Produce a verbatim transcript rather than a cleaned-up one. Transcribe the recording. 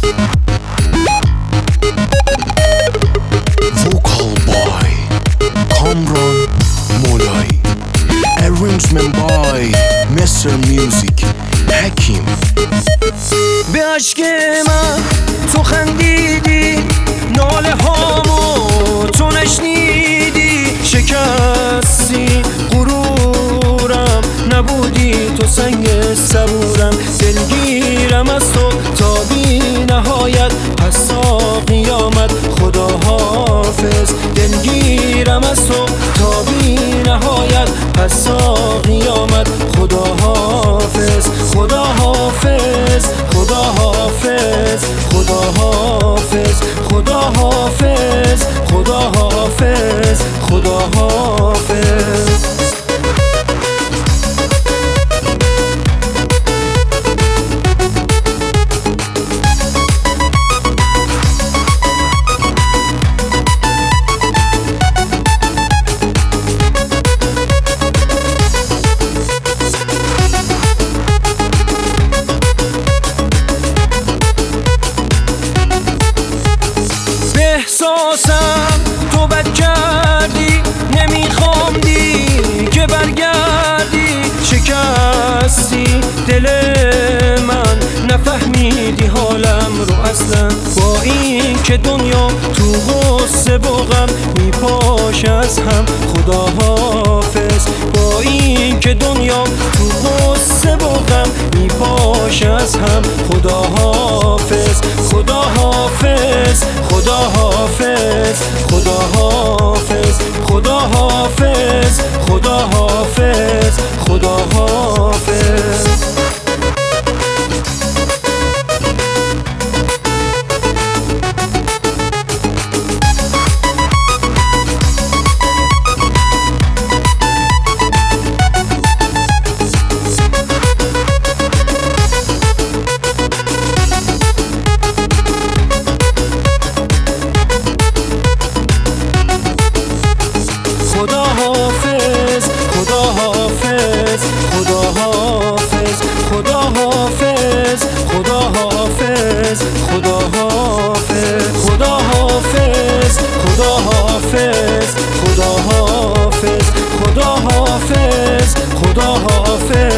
Vocal by Kamran Molay. Arrangement by Mister Music حکیم. به عشق من تو خندیدی، ناله هامو تو نشنیدی، شکستی غرورم، نبودی تو سنگ صبورم. دلگیرم از تو تا بی نهایت، پس تا قیامت خدا حافظ. دلگیرم از تو تا بی نهایت، پس تا قیامت خدا حافظ. خدا حافظ، خدا حافظ، خدا حافظ، خدا حافظ، خدا حافظ، خدا حافظ. احساسم تو بد کردی، نمیخوام دیگه برگردی. شکستی دل من، نفهمیدی حالم رو اصلا. با این که دنیا تو غصه و غم میپاشه از هم، خدا حافظ. با این که دنیا تو غصه و غم میپاشه از هم، خدا حافظ. خدا حافظ، خدا حافظ، خدا حافظ، خدا حافظ، خدا حافظ، خدا حافظ. خدا حافظ، خدا حافظ، خدا حافظ، خدا حافظ، خدا حافظ، خدا حافظ، خدا حافظ، خدا حافظ، خدا حافظ، خدا حافظ، خدا حافظ.